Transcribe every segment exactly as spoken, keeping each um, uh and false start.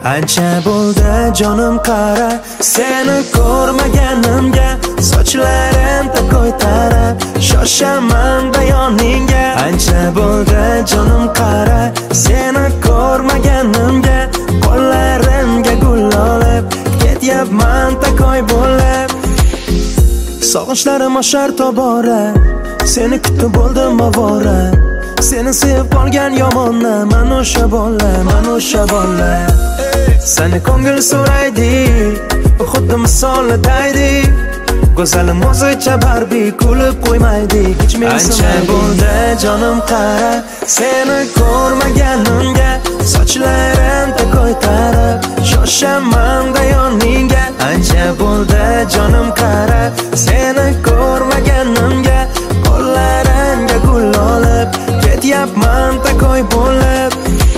Ancha bo'ldi jonim qara seni ko'rmaganimga, sochlarim takoy tarab shoshaman bayoningga. Ancha bo'ldi jonim qara seni ko'rmaganimga, qo'llarimga gul olib ketyapman takoy bo'lib. Sog'inchlarim oshar tobora, seni kutib bo'ldim avora. Seni sevib qolgan yomonni, man o'sha bola, man o'sha bola. Seni ko'ngil so'raydi, xuddi misolidaydi. Go'zalim o'zicha Barbie kulib qo'ymaydi, hech mensimaydi. Ancha bo'ldi jonim qara seni ko'rmaganimga, sochlarim takoy tarab shoshaman yoningga. Ancha bo'ldi jonim qara seni ko'rmaganimga, qo'llarimga gul olib ketyapman takoy bo'lib.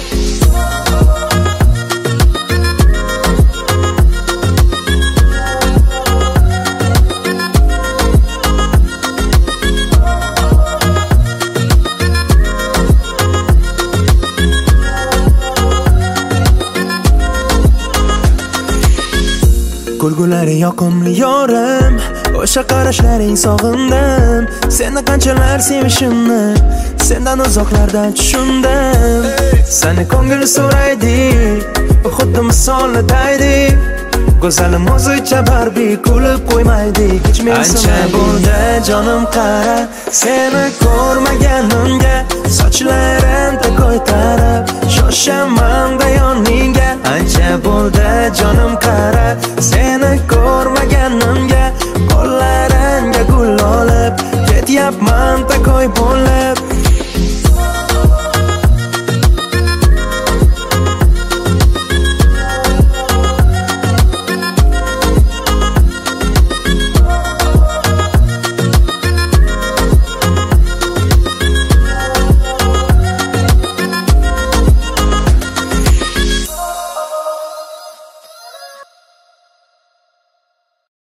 Kulgulari yoqimli yorim, o'sha qarashlaring sog'indim. Seni qanchalar sevishimni sendan uzoqlarda tushundim. Seni ko'ngil so'raydi, xuddi misolidaydi. Go'zalim o'zicha Barbie kulib qo'ymaydi, hech mensimaydi. Ancha bo'ldi jonim qara seni ko'rmaganimga, sochlarim takoy tarab shoshaman yoningga. Ancha bo'ldi jonim qara seni ko'rmaganimga, qo'llarimga gul olib ketyapman takoy bo'lib.